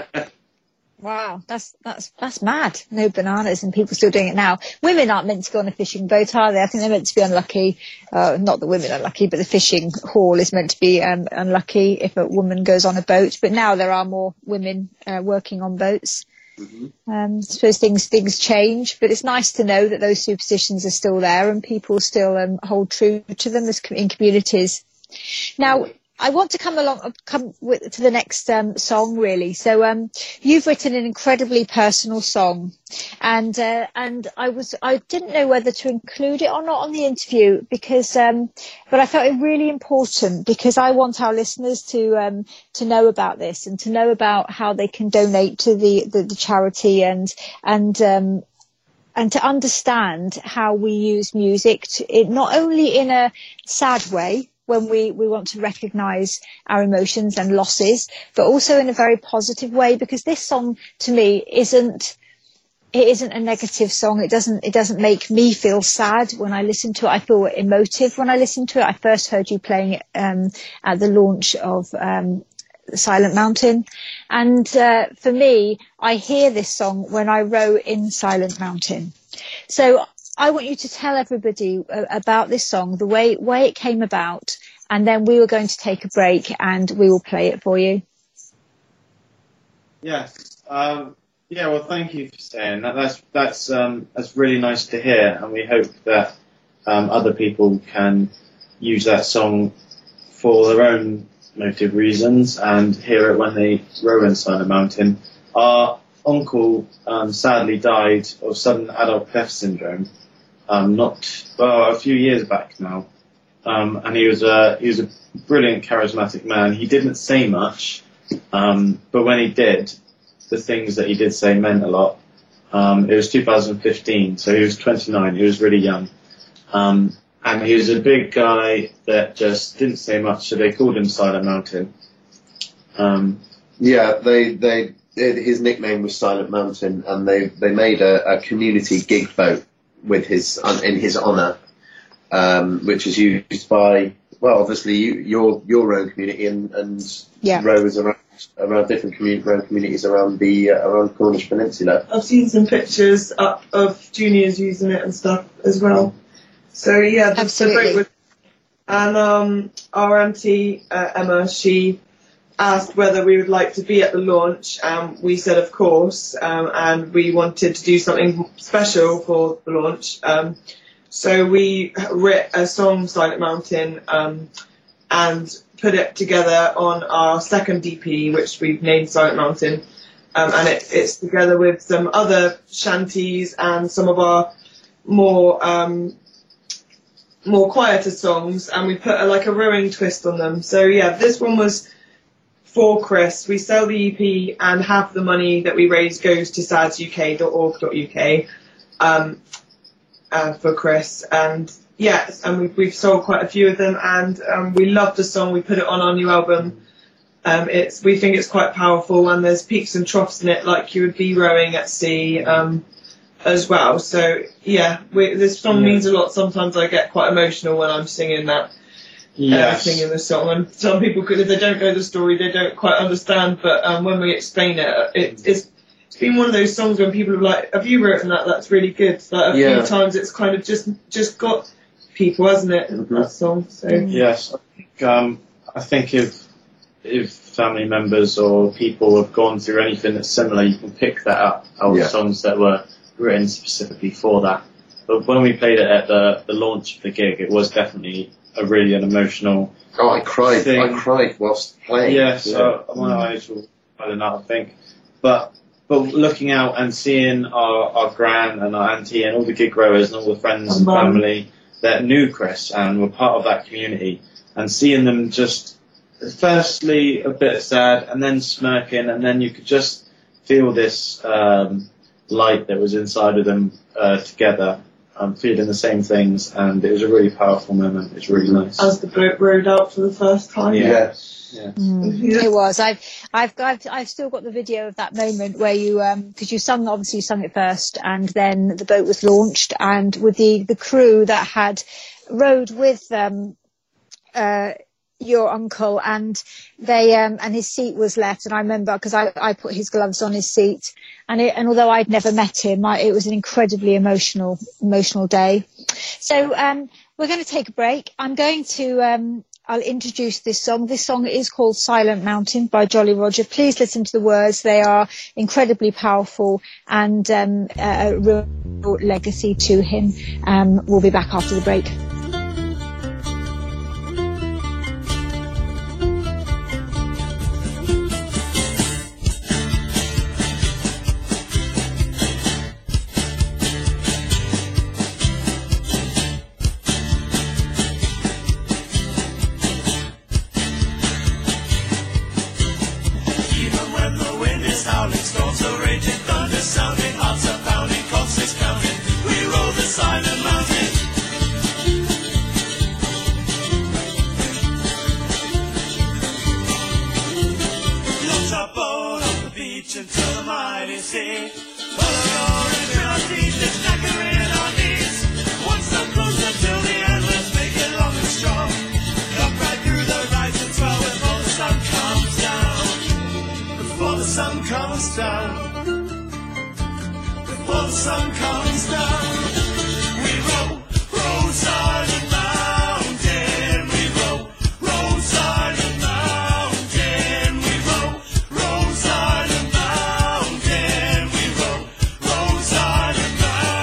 Wow, that's that's that's mad. No bananas, and people still doing it now. Women aren't meant to go on a fishing boat, are they? I think they're meant to be unlucky. Uh, not that women are lucky, but the fishing hall is meant to be um, unlucky if a woman goes on a boat. But now there are more women uh, working on boats. Mm-hmm. Um, I suppose things things change, but it's nice to know that those superstitions are still there and people still um, hold true to them as co- in communities. Now, I want to come along, come with, to the next um, song, really. So um, you've written an incredibly personal song, and uh, and I was I didn't know whether to include it or not on the interview because, um, but I felt it really important because I want our listeners to um, to know about this and to know about how they can donate to the the, the charity and and. Um, and to understand how we use music, to, it, not only in a sad way, when we, we want to recognise our emotions and losses, but also in a very positive way, because this song to me isn't, it isn't a negative song. It doesn't, it doesn't make me feel sad when I listen to it. I feel emotive when I listen to it. I first heard you playing it, um, at the launch of, um, Silent Mountain. And, uh, for me, I hear this song when I row in Silent Mountain. So I want you to tell everybody uh, about this song, the way, way it came about, and then we were going to take a break and we will play it for you. Yes. Um, yeah, well, thank you for saying that. That's, that's, um, that's really nice to hear, and we hope that um, other people can use that song for their own motive reasons and hear it when they row in Silent Mountain. Our uncle um, sadly died of sudden adult cleft syndrome, um, not well a few years back now, um, and he was a he was a brilliant, charismatic man. He didn't say much, um, but when he did, the things that he did say meant a lot. Um, it was two thousand fifteen, so he was twenty-nine. He was really young. Um, And he was a big guy that just didn't say much, so they called him Silent Mountain. Um, yeah, they they his nickname was Silent Mountain, and they they made a, a community gig boat with his in his honour, um, which is used by well, obviously you, your your own community and and yeah. rowers around around different community rowing communities around the uh, around Cornish Peninsula. I've seen some pictures up of juniors using it and stuff as well. So yeah, the, the break was, and um, our auntie uh, Emma, she asked whether we would like to be at the launch. Um, we said of course, um, and we wanted to do something special for the launch. Um, so we wrote a song, Silent Mountain, um, and put it together on our second D P, which we've named Silent Mountain, um, and it, it's together with some other shanties and some of our more um, more quieter songs, and we put a, like a rowing twist on them. So yeah, this one was for Chris. We sell the E P, and half the money that we raise goes to sads U K dot org dot U K um, uh, for Chris. And yeah, and we've, we've sold quite a few of them, and um, we love the song. We put it on our new album. Um, it's we think it's quite powerful, and there's peaks and troughs in it, like you would be rowing at sea. Um, as well. So yeah, we, this song yeah. means a lot. Sometimes I get quite emotional when I'm singing that, yes. uh, singing the song. And some people, could, if they don't know the story, they don't quite understand. But um, when we explain it, it it's, it's been one of those songs when people are like, "Have you written that? That's really good." Like a yeah. few times, it's kind of just just got people, hasn't it? Mm-hmm. That song. So yes, I think, um, I think if if family members or people have gone through anything that's similar, you can pick that up. Our yeah. songs that were written specifically for that. But when we played it at the, the launch of the gig, it was definitely a really an emotional Oh, I cried. thing. I cried whilst playing. Yeah, so yeah. my eyes were welling up, I think. But but looking out and seeing our, our gran and our auntie and all the gig growers and all the friends and family that knew Chris and were part of that community, and seeing them just firstly a bit sad and then smirking, and then you could just feel this um light that was inside of them uh, together, um, feeling the same things, and it was a really powerful moment. It was really nice. As the boat rowed out for the first time. Yeah. Yes. Yeah. Mm, yeah. It was. I've, I've, I've, I've still got the video of that moment where you, um, because you sung, obviously you sung it first, and then the boat was launched, and with the the crew that had rowed with um, uh. your uncle, and they um and his seat was left, and I remember because I, I put his gloves on his seat, and it, and although I'd never met him, I, it was an incredibly emotional emotional day. So um we're going to take a break. I'm going to um I'll introduce this song. This song is called Silent Mountain by Jolly Roger. Please listen to the words. They are incredibly powerful, and um a real legacy to him. Um we'll be back after the break. sea. Follow your realities, just knackering our knees. One step closer till the end, let's make it long and strong. Cut right through the rise and swell before the sun comes down. Before the sun comes down. Before the sun comes down. We roll, roll Silent Mountain. We roll, roll Silent Mountain. We roll, roll Silent Mountain. We roll, roll Silent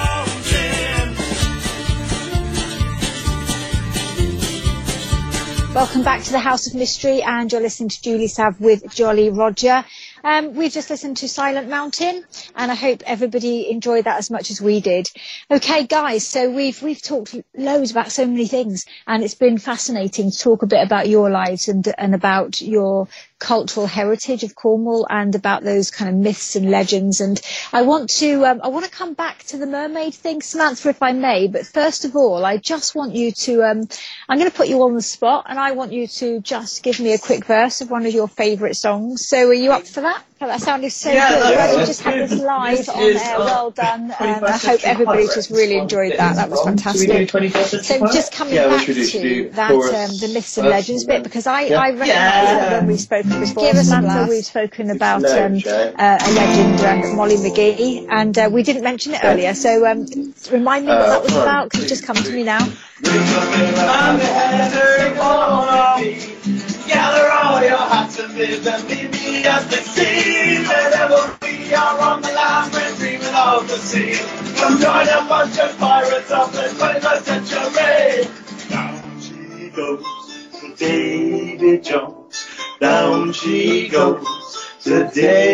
Mountain. Welcome back to the House of Mystery, and you're listening to Julie Sav with Jolly Roger. Um, we've just listened to Silent Mountain, and I hope everybody enjoyed that as much as we did. Okay, guys, so we've we've talked loads about so many things, and it's been fascinating to talk a bit about your lives and and about your cultural heritage of Cornwall and about those kind of myths and legends. And I want to um, I want to come back to the mermaid thing, Samantha, if I may. But first of all, I just want you to um, I'm going to put you on the spot, and I want you to just give me a quick verse of one of your favourite songs. So are you up for that? Oh, that sounded so yeah, good. Yeah, you just had this live this on is, air. uh, Well done. Um, I hope everybody just really enjoyed that. That was fantastic. So just coming yeah, back to do that, um, the myths and legends bit, because I, yeah. I recognise Yeah. that when we've spoken before, Samantha, we've spoken about um, uh, a legend, um, Molly McGee, and uh, we didn't mention it earlier. So um, remind me what that was about, because it's just come to me now. I'm the header on our feet. Gather all your hearts and live and meet me at the sea. Wherever we are on the land, we're dreaming of the sea. Come join a bunch of pirates of the twenty-first century. Down she goes to Davy Jones. Down she goes to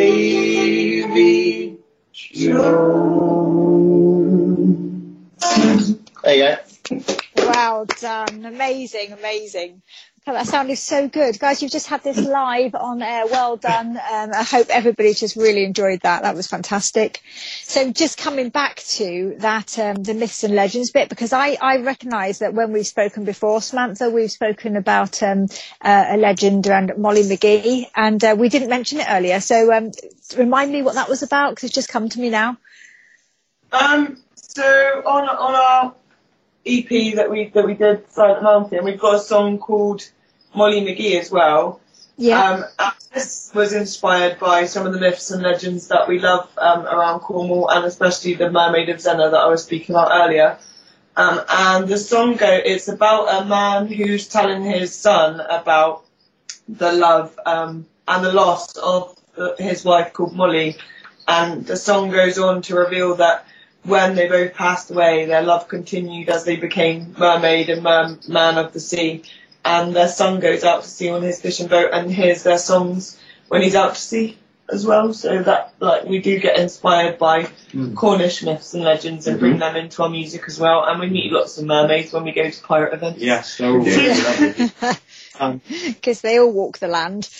Davy Jones. There you go. Well done. Amazing, amazing. Oh, that sounded so good. Guys, you've just had this live on air. Well done. Um, I hope everybody just really enjoyed that. That was fantastic. So just coming back to that, um, the myths and legends bit, because I, I recognise that when we've spoken before, Samantha, we've spoken about um, uh, a legend around Molly McGee, and uh, we didn't mention it earlier. So um, remind me what that was about, because it's just come to me now. Um, so on on our E P that we that we did, Silent Mountain, we've got a song called Molly McGee as well. Yeah. Um, and this was inspired by some of the myths and legends that we love um, around Cornwall, and especially the Mermaid of Zena that I was speaking about earlier. Um, and the song go it's about a man who's telling his son about the love um, and the loss of the, his wife called Molly. And the song goes on to reveal that when they both passed away, their love continued as they became mermaid and mer- man of the sea. And their son goes out to sea on his fishing boat and hears their songs when he's out to sea as well. So that, like, we do get inspired by mm. Cornish myths and legends and mm-hmm. bring them into our music as well. And we meet lots of mermaids when we go to pirate events. Yes, so lovely. Um, because they all walk the land.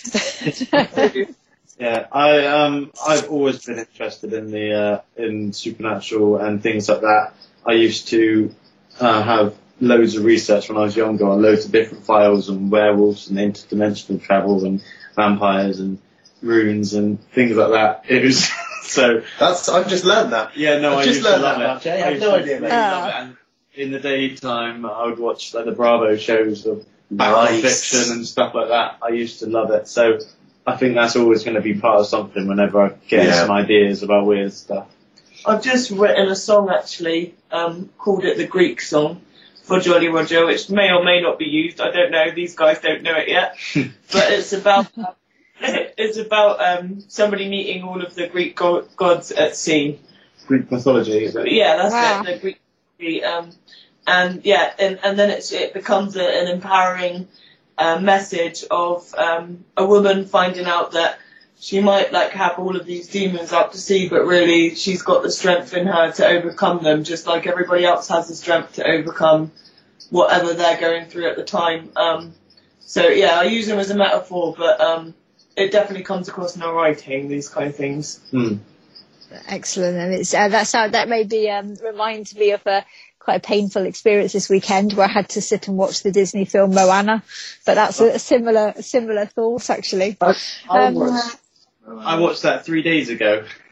Yeah, I um I've always been interested in the uh, in supernatural and things like that. I used to uh, have loads of research when I was younger on loads of different files on werewolves and interdimensional travel and vampires and runes and things like that. It was so. That's I've just learned that. Yeah, no, I've I just used to learned love that it. much. I have no idea. Really love it. And in the daytime, I would watch like the Bravo shows of nice. fiction and stuff like that. I used to love it. So I think that's always going to be part of something whenever I get Yeah. some ideas about weird stuff. I've just written a song actually, um, called it the Greek song for Jolly Roger, which may or may not be used. I don't know. These guys don't know it yet. But it's about it's about um, somebody meeting all of the Greek go- gods at sea. Greek mythology, is it? Yeah, that's Wow. it. The Greek, um, and yeah, and, and then it's, it becomes a, an empowering uh, message of um, a woman finding out that she might like have all of these demons out to sea, but really she's got the strength in her to overcome them, just like everybody else has the strength to overcome whatever they're going through at the time. Um, so yeah, I use them as a metaphor, but um, it definitely comes across in our writing, these kind of things. Hmm. Excellent, and it's uh, that's how that made me um, remind me of a quite a painful experience this weekend where I had to sit and watch the Disney film Moana. But that's a, a similar a similar thought actually. I, I, Um, watched, I watched that three days ago.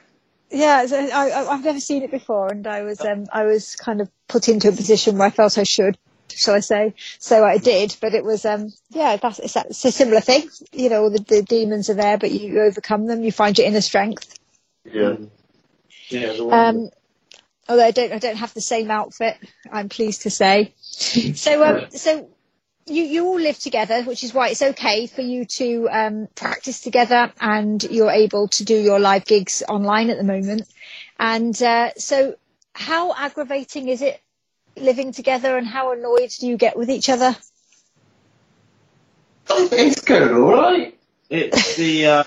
Yeah, so I, I, I've never seen it before, and I was um, I was kind of put into a position where I felt I should, shall I say? So I did, but it was um, yeah, that's it's, it's a similar thing. You know, the, the demons are there, but you overcome them. You find your inner strength. Yeah. Yeah. Um, although I don't I don't have the same outfit, I'm pleased to say. So um, so. You, you all live together, which is why it's okay for you to um, practice together, and you're able to do your live gigs online at the moment. And uh, so how aggravating is it living together, and how annoyed do you get with each other? It's going all right. It's the uh,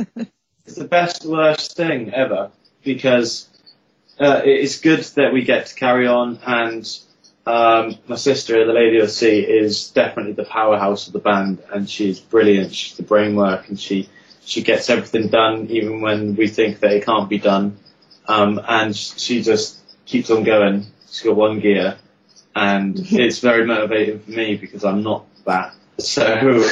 it's the best worst thing ever, because uh, it's good that we get to carry on, and Um, my sister, the Lady of the Sea, is definitely the powerhouse of the band, and she's brilliant. She's the brainwork, and she, she gets everything done, even when we think that it can't be done. Um, and she just keeps on going. She's got one gear, and it's very motivating for me because I'm not that. So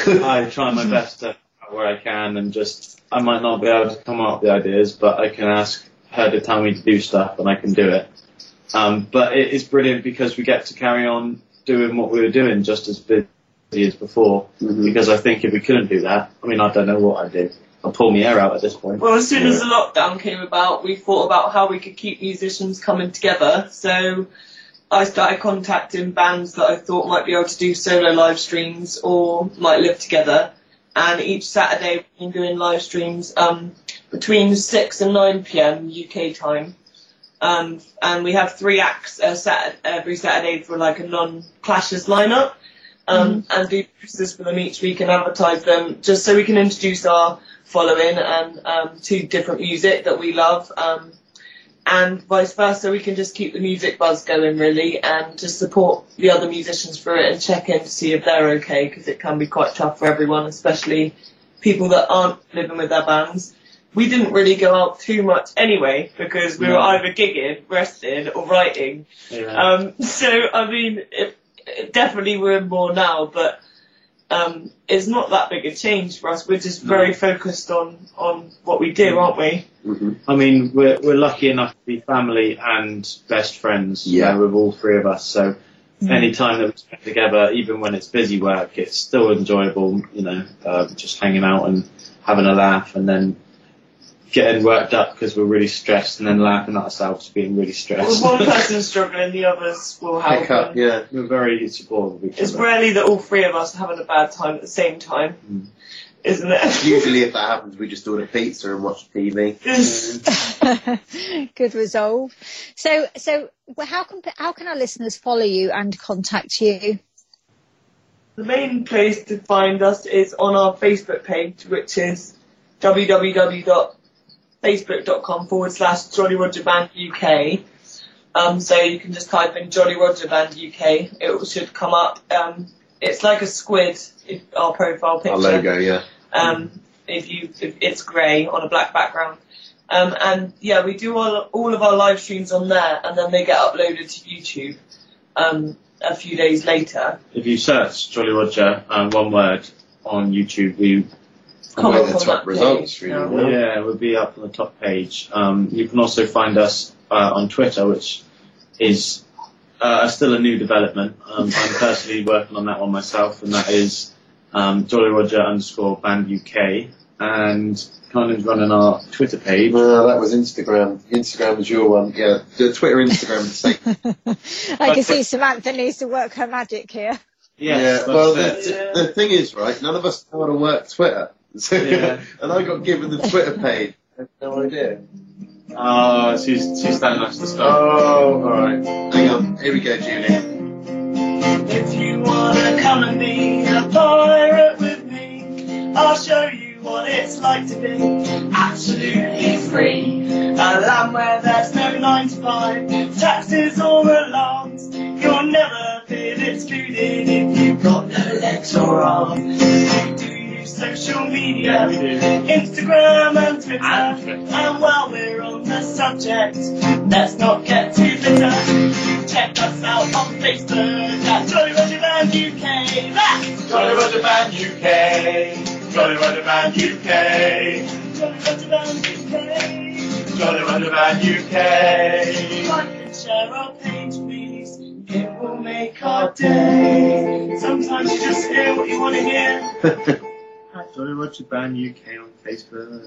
I try my best to where I can, and just, I might not be able to come up with the ideas, but I can ask her to tell me to do stuff, and I can do it. Um, but it is brilliant because we get to carry on doing what we were doing just as busy as before. Mm-hmm. Because I think if we couldn't do that, I mean, I don't know what I'd do. I'll pull my hair out at this point. Well, as soon yeah. as the lockdown came about, we thought about how we could keep musicians coming together. So I started contacting bands that I thought might be able to do solo live streams or might live together. And each Saturday we've been doing live streams um, between six and nine p.m. U K time. Um, and we have three acts uh, sat- every Saturday for like a non-clashes lineup, um, mm-hmm. and do pieces for them each week and advertise them just so we can introduce our following and um, to different music that we love, um, and vice versa. We can just keep the music buzz going really, and just support the other musicians for it and check in to see if they're okay, because it can be quite tough for everyone, especially people that aren't living with their bands. We didn't really go out too much anyway, because we were either gigging, resting, or writing. Yeah. Um, so, I mean, it, it definitely we're more now, but um, it's not that big a change for us. We're just very no. focused on, on what we do, aren't we? Mm-hmm. I mean, we're we're lucky enough to be family and best friends, yeah. you know, with all three of us. So mm. any time that we spend together, even when it's busy work, it's still enjoyable, you know, uh, just hanging out and having a laugh, and then getting worked up because we're really stressed, and then laughing at ourselves for being really stressed. Well, one person's struggling, the others will help. Pick up, yeah. We're very supportive of each It's other. rarely that all three of us are having a bad time at the same time, mm. isn't it? Usually if that happens, we just order pizza and watch T V. Good resolve. So, so well, how can how can our listeners follow you and contact you? The main place to find us is on our Facebook page, which is www. facebook.com forward slash Jolly Roger Band U K. Um, so you can just type in Jolly Roger Band U K. It should come up. Um, it's like a squid, if our profile picture. Our logo, yeah. Um, if you, if it's grey on a black background. Um, and yeah, we do all, all of our live streams on there, and then they get uploaded to YouTube um, a few days later. If you search Jolly Roger, um, one word, on YouTube, we Come up the top results, really. Well. Yeah, we'll be up on the top page. Um, you can also find us uh, on Twitter, which is uh, still a new development. Um, I'm personally working on that one myself, and that is um, Jolly Roger underscore Band U K. And Colin's running our Twitter page. No, that was Instagram. Instagram was your one. Yeah, the Twitter, Instagram, the same. I can see Samantha needs to work her magic here. Yes, yeah. Well, the, the thing is, right? None of us know how to work Twitter. So, yeah. And I got given the Twitter page. I have no idea. Oh, she's she's standing next to stuff. Oh, alright. Hang on. Here we go, Julie. If you wanna come and be a pirate with me, I'll show you what it's like to be absolutely free. A land where there's no nine to five, taxes or alarms. You'll never feel excluded if you've got no legs or arms. Social media, Instagram and Twitter, and while we're on the subject, let's not get too bitter. Check us out on Facebook at Jolly Roger Band U K. That's Jolly Roger Band U K. Jolly Roger Band U K. Jolly Roger Band U K. Jolly Wonder Band U K. Like and share our page, please. It will make our day. Sometimes you just hear what you want to hear. Jolly Roger Band U K on Facebook.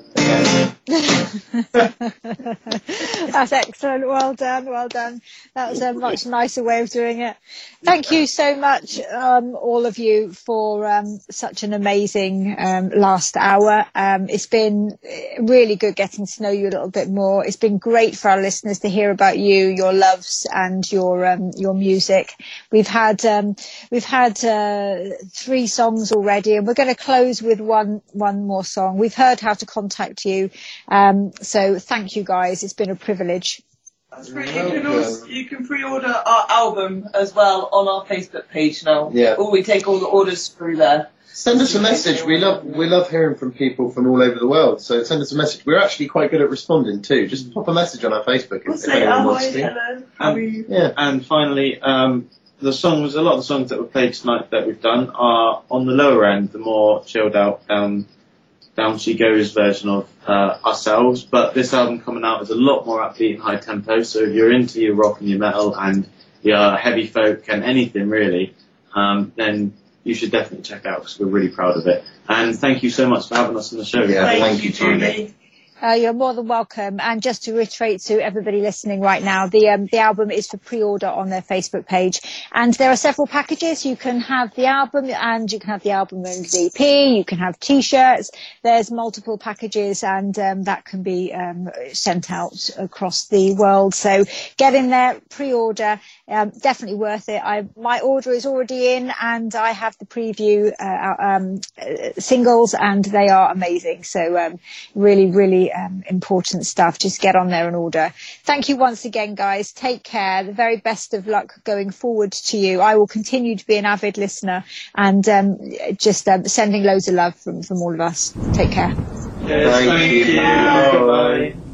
That's excellent. Well done. Well done. That was a much nicer way of doing it. Thank you so much, um, all of you, for um, such an amazing um, last hour. Um, it's been really good getting to know you a little bit more. It's been great for our listeners to hear about you, your loves, and your um, your music. We've had um, we've had uh, three songs already, and we're going to close with one one more song. We've heard how to contact you, um, so thank you guys. It's been a privilege. That's great. You can also, you can pre-order our album as well on our Facebook page now. Yeah. Or we take all the orders through there. Send us a message. We love we love hearing from people from all over the world. So send us a message. We're actually quite good at responding too. Just pop a message on our Facebook if, We'll if say, anyone oh, wants hi, to. hello, how are you? Yeah. And finally, um, the songs, a lot of the songs that were played tonight that we've done are on the lower end, the more chilled out, down, down she goes version of uh, ourselves. But this album coming out is a lot more upbeat and high tempo. So if you're into your rock and your metal and your heavy folk and anything really, um, then you should definitely check out because we're really proud of it. And thank you so much for having us on the show. Yeah, Thank, thank you, you, Tony. Julie. Uh, you're more than welcome. And just to reiterate to everybody listening right now, the um, the album is for pre-order on their Facebook page. And there are several packages. You can have the album and you can have the album and the E P. You can have T-shirts. There's multiple packages and um, that can be um, sent out across the world. So get in there, pre-order. Um, definitely worth it. I, my order is already in and I have the preview uh, um, uh, singles and they are amazing. So um, really, really Um, important stuff. Just get on there and order. Thank you once again, guys. Take care. The very best of luck going forward to you. I will continue to be an avid listener and um, just um, sending loads of love from, from all of us. Take care. Yes, Thank thank you. you. Bye. Bye.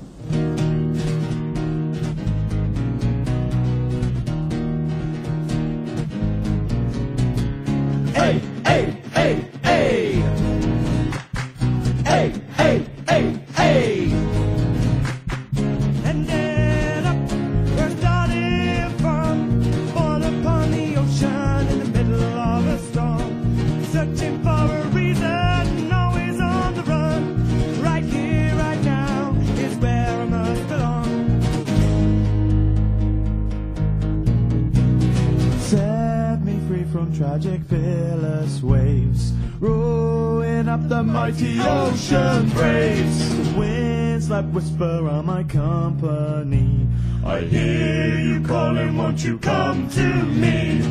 Hey, hey, hey, hey. Hey, hey, hey, hey. And then up, we're starting from, born upon the ocean in the middle of a storm, searching for a reason, always on the run. Right here, right now, is where I must belong. Set me free from tragic, fearless waves, rolling up the mighty ocean waves. The winds like whisper on my company. I hear you calling, won't you come to me?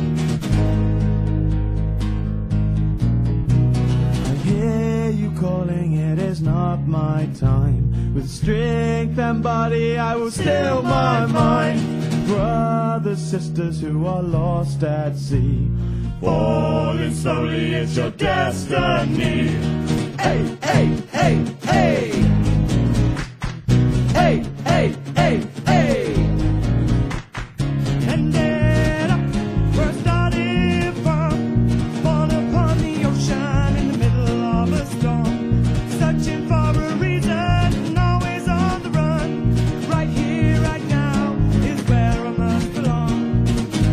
I hear you calling, it is not my time. With strength and body I will still my mind. Brothers, sisters who are lost at sea, falling slowly, it's your destiny. Hey, hey, hey, hey. Hey, hey, hey, hey. And then up, we're starting from, born upon the ocean in the middle of a storm, searching for a reason, always on the run. Right here, right now, is where I must belong.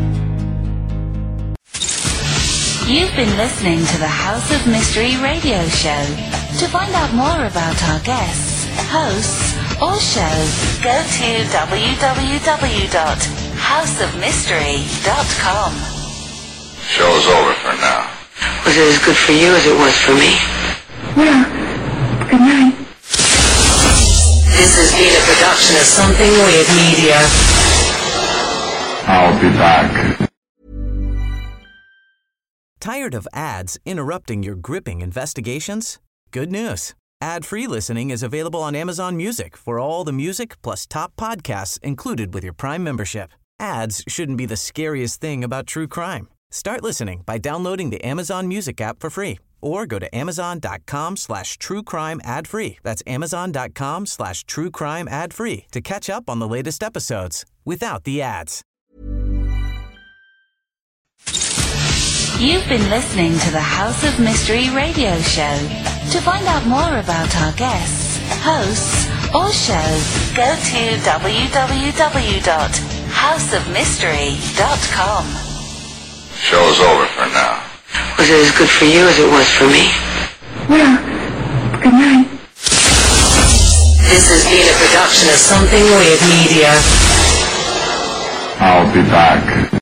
You've been listening to the House of Mystery radio show. To find out more about our guests, hosts, or shows, go to w w w dot house of mystery dot com. Show's over for now. Was it as good for you as it was for me? Well, good night. This has been a production of Something Weird Media. I'll be back. Tired of ads interrupting your gripping investigations? Good news. Ad-free listening is available on Amazon Music for all the music plus top podcasts included with your Prime membership. Ads shouldn't be the scariest thing about true crime. Start listening by downloading the Amazon Music app for free or go to amazon.com slash true crime ad free. That's amazon.com slash true crime ad free to catch up on the latest episodes without the ads. You've been listening to the House of Mystery radio show. To find out more about our guests, hosts, or show, go to w w w dot house of mystery dot com. Show's over for now. Was it as good for you as it was for me? Well, good night. This has been a production of Something Weird Media. I'll be back.